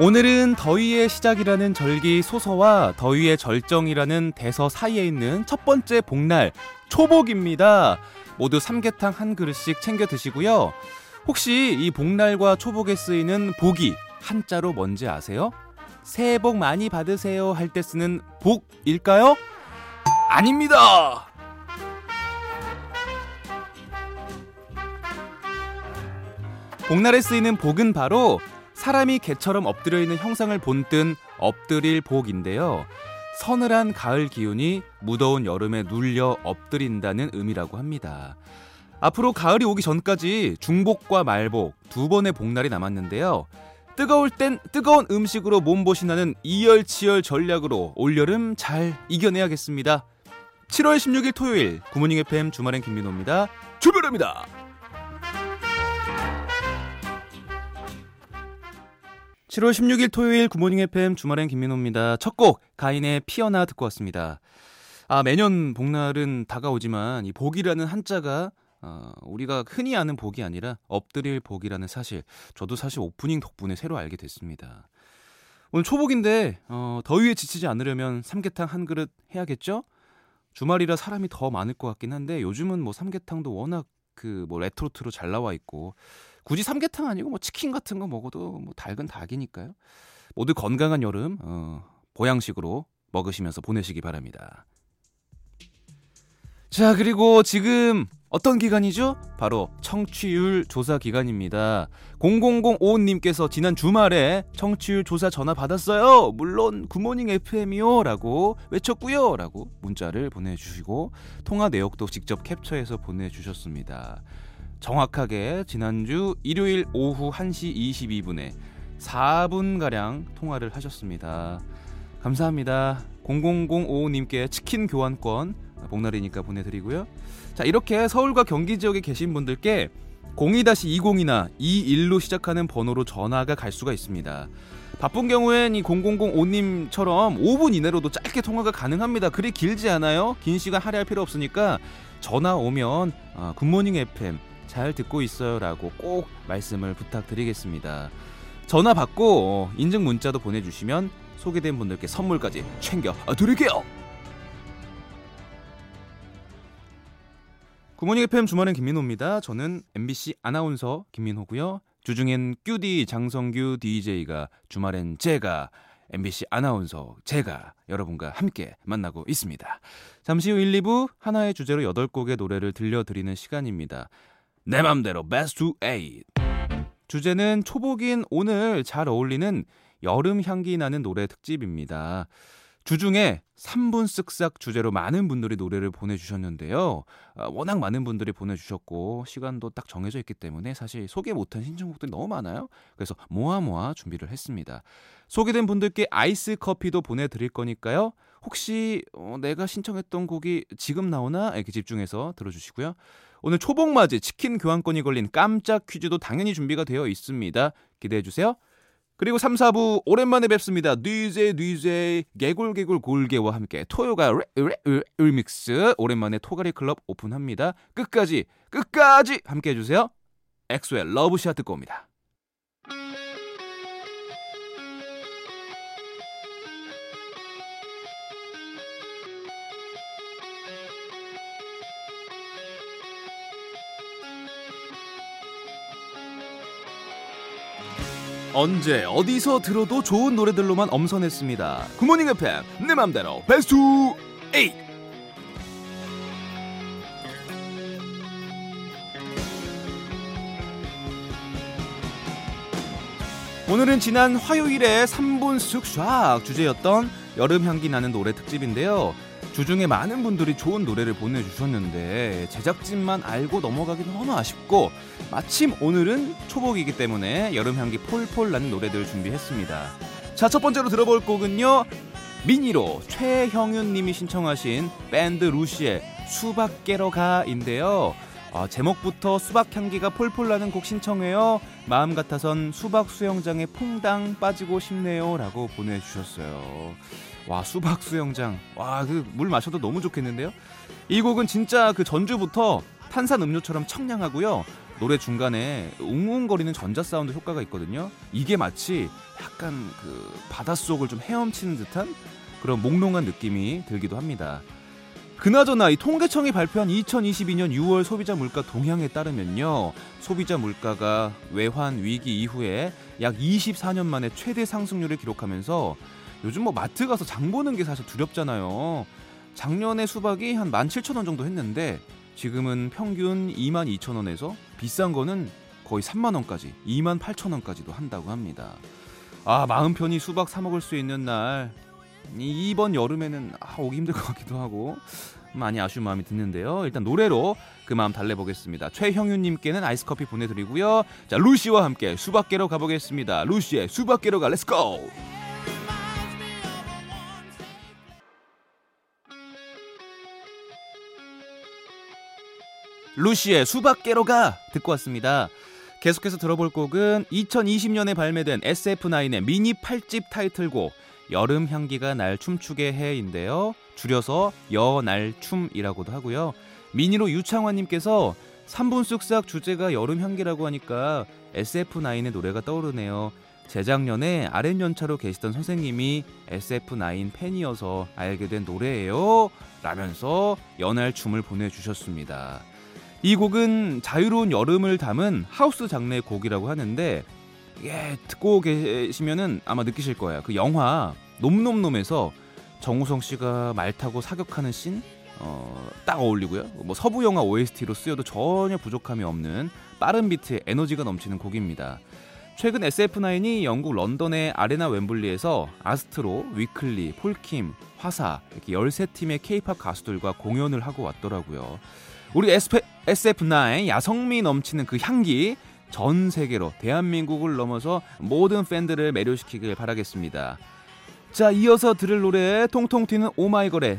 오늘은 더위의 시작이라는 절기 소서와 더위의 절정이라는 대서 사이에 있는 첫 번째 복날 초복입니다. 모두 삼계탕 한 그릇씩 챙겨 드시고요. 혹시 이 복날과 초복에 쓰이는 복이 한자로 뭔지 아세요? 새해 복 많이 받으세요 할 때 쓰는 복일까요? 아닙니다. 복날에 쓰이는 복은 바로 사람이 개처럼 엎드려 있는 형상을 본뜬 엎드릴 복인데요. 서늘한 가을 기운이 무더운 여름에 눌려 엎드린다는 의미라고 합니다. 앞으로 가을이 오기 전까지 중복과 말복 두 번의 복날이 남았는데요. 뜨거울 땐 뜨거운 음식으로 몸보신하는 이열치열 전략으로 올여름 잘 이겨내야겠습니다. 7월 16일 토요일 굿모닝 FM 주말엔 김민호입니다. 출발합니다. 7월 16일 토요일 굿모닝 FM 주말엔 김민호입니다. 첫 곡 가인의 피어나 듣고 왔습니다. 매년 복날은 다가오지만 이 복이라는 한자가 우리가 흔히 아는 복이 아니라 엎드릴 복이라는 사실, 저도 사실 오프닝 덕분에 새로 알게 됐습니다. 오늘 초복인데 더위에 지치지 않으려면 삼계탕 한 그릇 해야겠죠? 주말이라 사람이 더 많을 것 같긴 한데 요즘은 뭐 삼계탕도 워낙 레토르트로 잘 나와 있고 굳이 삼계탕 아니고 치킨 같은 거 먹어도 닭은 닭이니까요. 모두 건강한 여름 보양식으로 먹으시면서 보내시기 바랍니다. 자, 그리고 지금 어떤 기간이죠? 바로 청취율 조사 기간입니다. 0005님께서 지난 주말에 청취율 조사 전화 받았어요. 물론 굿모닝 FM이요 라고 외쳤고요 라고 문자를 보내주시고 통화 내역도 직접 캡처해서 보내주셨습니다. 정확하게 지난주 일요일 오후 1시 22분에 4분가량 통화를 하셨습니다. 감사합니다. 00055님께 치킨 교환권 복날이니까 보내드리고요. 자, 이렇게 서울과 경기 지역에 계신 분들께 02-20이나 21로 시작하는 번호로 전화가 갈 수가 있습니다. 바쁜 경우엔 이 0005님처럼 5분 이내로도 짧게 통화가 가능합니다. 그리 길지 않아요. 긴 시간 할애할 필요 없으니까 전화 오면 굿모닝 FM 잘 듣고 있어요 라고 꼭 말씀을 부탁드리겠습니다. 전화 받고 인증 문자도 보내주시면 소개된 분들께 선물까지 챙겨 드릴게요. 굿모닝 FM 주말엔 김민호입니다. 저는 MBC 아나운서 김민호고요. 주중엔 큐디 장성규 DJ가, 주말엔 제가 MBC 아나운서 제가 여러분과 함께 만나고 있습니다. 잠시 후 1, 2부 하나의 주제로 8곡의 노래를 들려드리는 시간입니다. 내 맘대로 베스트 8. 주제는 초복인 오늘 잘 어울리는 여름 향기 나는 노래 특집입니다. 주중에 3분 쓱싹 주제로 많은 분들이 노래를 보내주셨는데요. 워낙 많은 분들이 보내주셨고 시간도 딱 정해져 있기 때문에 사실 소개 못한 신청곡들이 너무 많아요. 그래서 모아 준비를 했습니다. 소개된 분들께 아이스 커피도 보내드릴 거니까요. 혹시 내가 신청했던 곡이 지금 나오나 이렇게 집중해서 들어주시고요. 오늘 초복맞이 치킨 교환권이 걸린 깜짝 퀴즈도 당연히 준비가 되어 있습니다. 기대해주세요. 그리고 3, 4부 오랜만에 뵙습니다. DJ 개굴개굴 골개와 함께 토요가 리믹스 오랜만에 토가리 클럽 오픈합니다. 끝까지 함께 해주세요. 엑소의 러브샷 듣고 옵니다. 언제 어디서 들어도 좋은 노래들로만 엄선했습니다. 굿모닝 FM 내 맘대로 베스트 8. 오늘은 지난 화요일에 3분 쓱싹 주제였던 여름 향기 나는 노래 특집인데요. 주중에 많은 분들이 좋은 노래를 보내주셨는데 제작진만 알고 넘어가기는 너무 아쉽고 마침 오늘은 초복이기 때문에 여름 향기 폴폴 나는 노래들 준비했습니다. 자, 첫 번째로 들어볼 곡은요, 미니로 최형윤 님이 신청하신 밴드 루시의 수박 깨러 가인데요. 제목부터 수박 향기가 폴폴 나는 곡 신청해요. 마음 같아선 수박 수영장에 퐁당 빠지고 싶네요 라고 보내주셨어요. 와, 수박 수영장, 와, 그 물 마셔도 너무 좋겠는데요. 이 곡은 진짜 그 전주부터 탄산 음료처럼 청량하고요, 노래 중간에 웅웅거리는 전자 사운드 효과가 있거든요. 이게 마치 약간 그 바닷속을 좀 헤엄치는 듯한 그런 몽롱한 느낌이 들기도 합니다. 그나저나 이 통계청이 발표한 2022년 6월 소비자 물가 동향에 따르면요, 소비자 물가가 외환 위기 이후에 약 24년 만에 최대 상승률을 기록하면서 요즘 뭐 마트 가서 장 보는 게 사실 두렵잖아요. 작년에 수박이 한 17,000원 정도 했는데 지금은 평균 22,000원에서 비싼 거는 거의 3만원까지 28,000원까지도 한다고 합니다. 마음 편히 수박 사 먹을 수 있는 날 이번 여름에는 오기 힘들 것 같기도 하고 많이 아쉬운 마음이 드는데요. 일단 노래로 그 마음 달래보겠습니다. 최형윤님께는 아이스커피 보내드리고요. 자, 루시와 함께 수박 깨러 가보겠습니다. 루시의 수박 깨러 가, 렛츠고! 루시의 수박 깨러 가 듣고 왔습니다. 계속해서 들어볼 곡은 2020년에 발매된 SF9의 미니 8집 타이틀곡 여름 향기가 날 춤추게 해인데요. 줄여서 여날춤이라고도 하고요. 미니로 유창환님께서 3분 쓱싹 주제가 여름 향기라고 하니까 SF9의 노래가 떠오르네요. 재작년에 아랫연차로 계시던 선생님이 SF9 팬이어서 알게 된 노래예요 라면서 연알춤을 보내주셨습니다. 이 곡은 자유로운 여름을 담은 하우스 장르의 곡이라고 하는데, 듣고 계시면은 아마 느끼실 거예요. 그 영화 놈놈놈에서 정우성 씨가 말 타고 사격하는 씬 딱 어울리고요. 뭐 서부 영화 OST로 쓰여도 전혀 부족함이 없는 빠른 비트에 에너지가 넘치는 곡입니다. 최근 SF9이 영국 런던의 아레나 웸블리에서 아스트로, 위클리, 폴킴, 화사 이렇게 13팀의 K-팝 가수들과 공연을 하고 왔더라고요. 우리 SF9 야성미 넘치는 그 향기 전 세계로 대한민국을 넘어서 모든 팬들을 매료시키길 바라겠습니다. 자, 이어서 들을 노래 통통 튀는 오마이걸의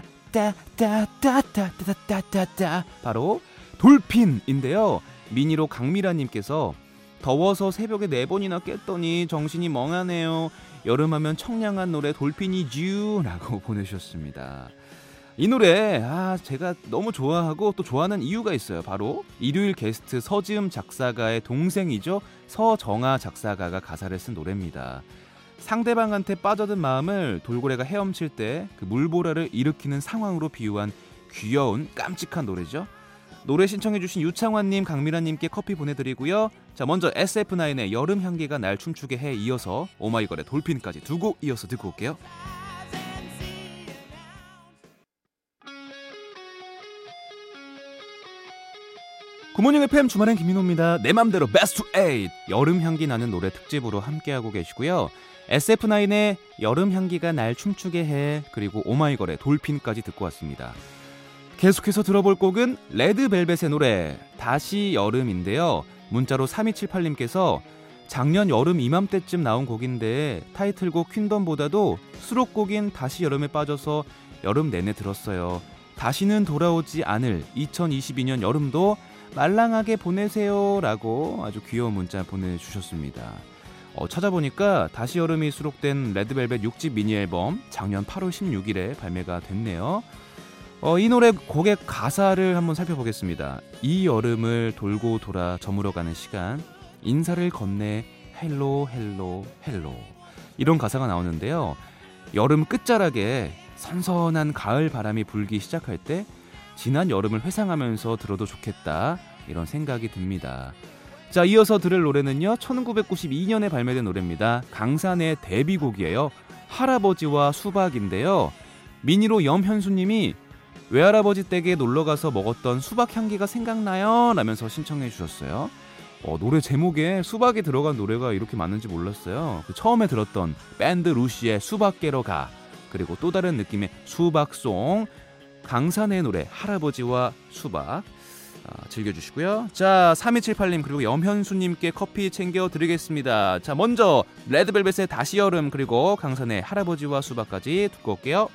따따따따따따따따 바로 돌핀인데요. 미니로 강미라님께서 더워서 새벽에 4번이나 깼더니 정신이 멍하네요. 여름하면 청량한 노래 돌핀이쥬 라고 보내주셨습니다. 이 노래 제가 너무 좋아하고 또 좋아하는 이유가 있어요. 바로 일요일 게스트 서지음 작사가의 동생이죠. 서정아 작사가가 가사를 쓴 노래입니다. 상대방한테 빠져든 마음을 돌고래가 헤엄칠 때 그 물보라를 일으키는 상황으로 비유한 귀여운 깜찍한 노래죠. 노래 신청해주신 유창환님, 강미라님께 커피 보내드리고요. 자, 먼저 SF9의 여름 향기가 날 춤추게 해 이어서 오마이걸의 돌핀까지 두 곡 이어서 듣고 올게요. 굿모닝 FM 주말엔 김민호입니다. 내 맘대로 베스트 8 여름 향기 나는 노래 특집으로 함께하고 계시고요. SF9의 여름 향기가 날 춤추게 해 그리고 오마이걸의 돌핀까지 듣고 왔습니다. 계속해서 들어볼 곡은 레드벨벳의 노래 다시 여름인데요. 문자로 3278님께서 작년 여름 이맘때쯤 나온 곡인데 타이틀곡 퀸덤보다도 수록곡인 다시 여름에 빠져서 여름 내내 들었어요. 다시는 돌아오지 않을 2022년 여름도 말랑하게 보내세요 라고 아주 귀여운 문자 보내주셨습니다. 찾아보니까 다시 여름이 수록된 레드벨벳 6집 미니 앨범 작년 8월 16일에 발매가 됐네요. 이 노래 곡의 가사를 한번 살펴보겠습니다. 이 여름을 돌고 돌아 저물어가는 시간 인사를 건네 헬로 헬로 헬로 이런 가사가 나오는데요. 여름 끝자락에 선선한 가을 바람이 불기 시작할 때 지난 여름을 회상하면서 들어도 좋겠다 이런 생각이 듭니다. 자, 이어서 들을 노래는요 1992년에 발매된 노래입니다. 강산의 데뷔곡이에요. 할아버지와 수박인데요. 미니로 염현수님이 외할아버지 댁에 놀러가서 먹었던 수박 향기가 생각나요 라면서 신청해 주셨어요. 노래 제목에 수박이 들어간 노래가 이렇게 많은지 몰랐어요. 처음에 들었던 밴드 루시의 수박 깨러 가 그리고 또 다른 느낌의 수박송 강산의 노래 할아버지와 수박 즐겨주시고요. 자, 3278님 그리고 염현수님께 커피 챙겨드리겠습니다. 자, 먼저 레드벨벳의 다시 여름 그리고 강산의 할아버지와 수박까지 듣고 올게요.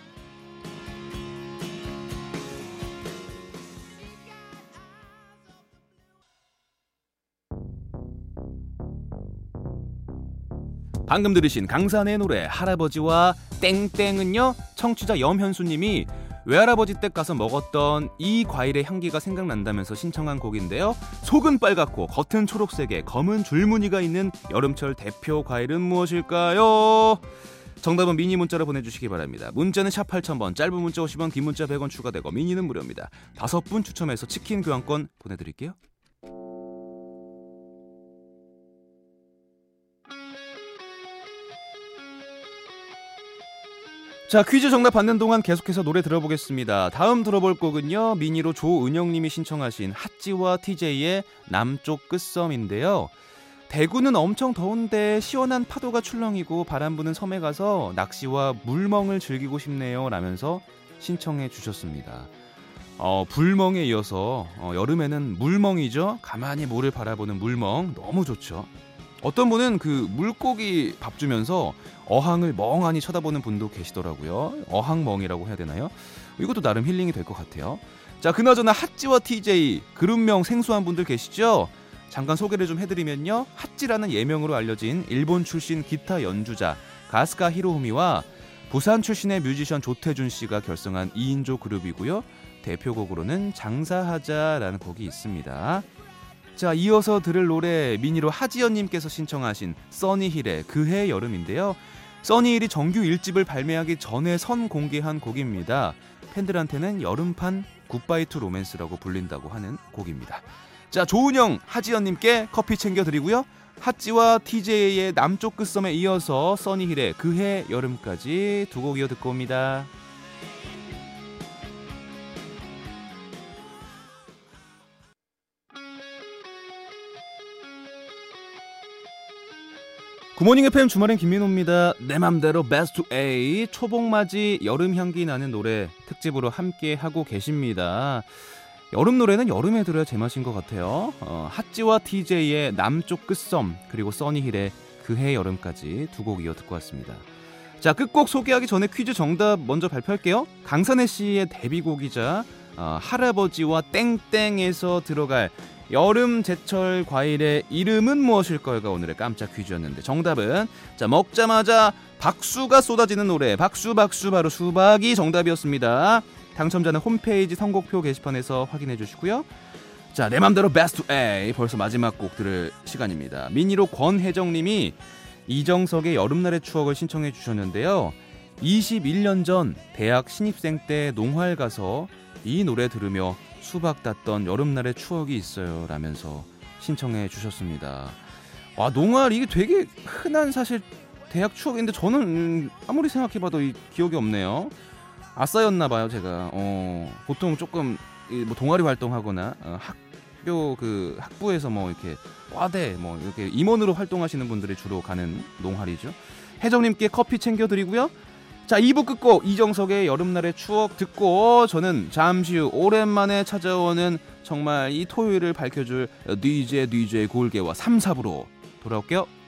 방금 들으신 강산의 노래 할아버지와 땡땡은요 청취자 염현수님이 외할아버지 댁 가서 먹었던 이 과일의 향기가 생각난다면서 신청한 곡인데요. 속은 빨갛고 겉은 초록색에 검은 줄무늬가 있는 여름철 대표 과일은 무엇일까요? 정답은 미니 문자로 보내주시기 바랍니다. 문자는 샵 8000번, 짧은 문자 50원, 긴 문자 100원 추가되고 미니는 무료입니다. 5분 추첨해서 치킨 교환권 보내드릴게요. 자, 퀴즈 정답 받는 동안 계속해서 노래 들어보겠습니다. 다음 들어볼 곡은요, 미니로 조은영님이 신청하신 핫지와 TJ의 남쪽 끝섬인데요. 대구는 엄청 더운데 시원한 파도가 출렁이고 바람 부는 섬에 가서 낚시와 물멍을 즐기고 싶네요 라면서 신청해 주셨습니다. 불멍에 이어서 여름에는 물멍이죠. 가만히 물을 바라보는 물멍 너무 좋죠. 어떤 분은 그 물고기 밥 주면서 어항을 멍하니 쳐다보는 분도 계시더라고요. 어항멍이라고 해야 되나요? 이것도 나름 힐링이 될 것 같아요. 자, 그나저나 핫지와 TJ 그룹명 생소한 분들 계시죠? 잠깐 소개를 좀 해드리면요, 핫지라는 예명으로 알려진 일본 출신 기타 연주자 가스카 히로후미와 부산 출신의 뮤지션 조태준 씨가 결성한 2인조 그룹이고요. 대표곡으로는 장사하자라는 곡이 있습니다. 자, 이어서 들을 노래 미니로 하지연님께서 신청하신 써니힐의 그해 여름인데요. 써니힐이 정규 1집을 발매하기 전에 선공개한 곡입니다. 팬들한테는 여름판 굿바이 투 로맨스라고 불린다고 하는 곡입니다. 자, 조은영, 하지연님께 커피 챙겨드리고요. 핫지와 TJ의 남쪽 끝섬에 이어서 써니힐의 그해 여름까지 두 곡 이어 듣고 옵니다. 굿모닝 FM 주말엔 김민호입니다. 내 맘대로 베스트 A 초복맞이 여름 향기 나는 노래 특집으로 함께 하고 계십니다. 여름 노래는 여름에 들어야 제맛인 것 같아요. 핫지와 TJ의 남쪽 끝섬 그리고 써니힐의 그해 여름까지 두 곡 이어 듣고 왔습니다. 자, 끝곡 소개하기 전에 퀴즈 정답 먼저 발표할게요. 강산혜 씨의 데뷔곡이자 할아버지와 땡땡에서 들어갈 여름 제철 과일의 이름은 무엇일까요가 오늘의 깜짝 퀴즈였는데 정답은 자, 먹자마자 박수가 쏟아지는 노래 박수 바로 수박이 정답이었습니다. 당첨자는 홈페이지 선곡표 게시판에서 확인해 주시고요. 자, 내 맘대로 베스트 A 벌써 마지막 곡 들을 시간입니다. 미니로 권혜정님이 이정석의 여름날의 추억을 신청해 주셨는데요. 21년 전 대학 신입생 때 농활 가서 이 노래 들으며 수박 땄던 여름날의 추억이 있어요 라면서 신청해 주셨습니다. 와, 농활 이게 되게 흔한 사실 대학 추억인데 저는 아무리 생각해봐도 이 기억이 없네요. 아싸였나봐요 제가. 보통 조금 뭐 동아리 활동하거나 학교 그 학부에서 뭐 이렇게 과대 뭐 이렇게 임원으로 활동하시는 분들이 주로 가는 농활이죠. 혜정님께 커피 챙겨드리고요. 자, 2부 끝곡 이정석의 여름날의 추억 듣고 저는 잠시 후 오랜만에 찾아오는 정말 이 토요일을 밝혀줄 DJ 골개와 3, 4부로 돌아올게요.